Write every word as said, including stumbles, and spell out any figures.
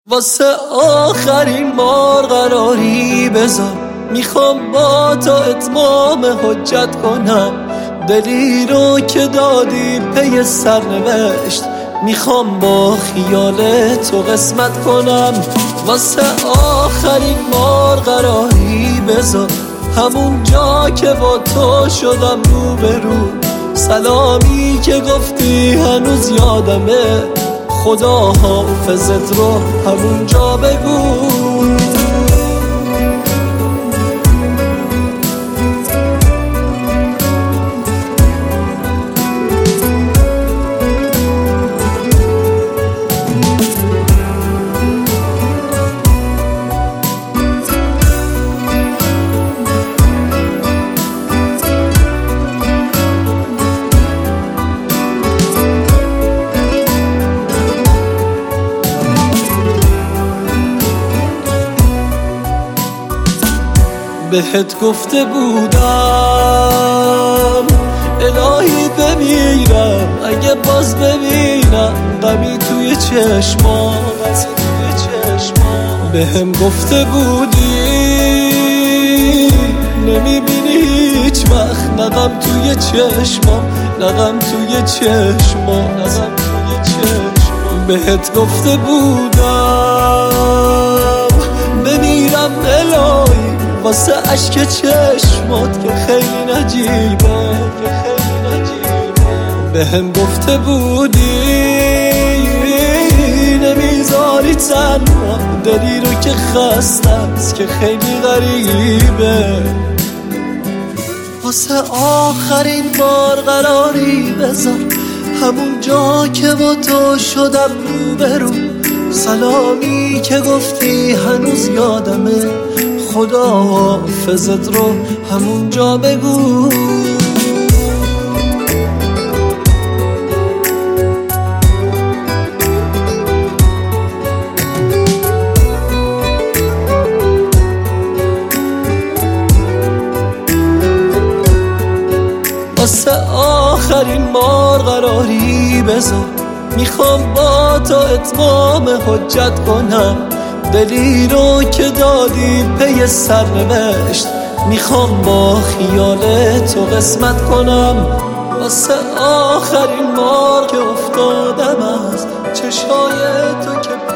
واسه آخرین بار قراری بذار، میخوام با تو اتمام حجت کنم. دلی رو که دادی پی سرنوشت، میخوام با خیال تو قسمت کنم. واسه آخرین بار قراری بذار، همون جا که با تو شدم رو به رو. سلامی که گفتی هنوز یادمه، خدا حافظت رو همون جا بگو. بهت گفته بودم الهی بمیرم اگه باز ببینم غمی توی چشمات. بهم گفته بودی نمیبینی هیچ وقت نغم توی چشمام، نغم توی چشمام، نغم توی چشمام. بهت گفته بودم بمیرم الهی واسه عشق چشمات که خیلی نجیبه، که خیلی نجیبه. بهم گفته بودی نمیذاری تنها دلی رو که خسته است که خیلی غریبه. واسه آخرین بار قراری بذار، همون جا که با تو شدم رو به رو. سلامی که گفتی هنوز یادمه، خدا حافظت رو همون جا بگو. واسه آخرین بار قراری بذار، میخوام با تو اتمام حجت کنم. دلی رو که دادی پی سرنوشت، میخوام با خیال تو قسمت کنم. واسه آخرین بار که افتادم از چشای تو که